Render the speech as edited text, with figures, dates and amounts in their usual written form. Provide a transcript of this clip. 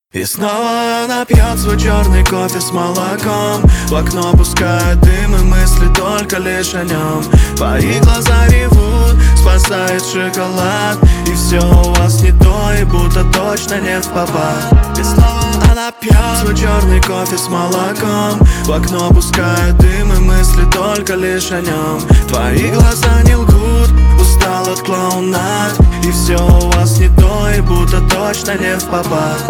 И снова она пьет свой черный кофе с молоком. В окно пускает дым, и мысли только лишь о нем. Твои глаза ревут, спасает шоколад. И все у вас не то, и будто точно не впопад. И снова она пьет свой черный кофе с молоком. В окно пускает дым, и мысли только лишь о нем. Твои глаза не лгут, устал от клоунад. И все у вас не то, и будто точно не впопад.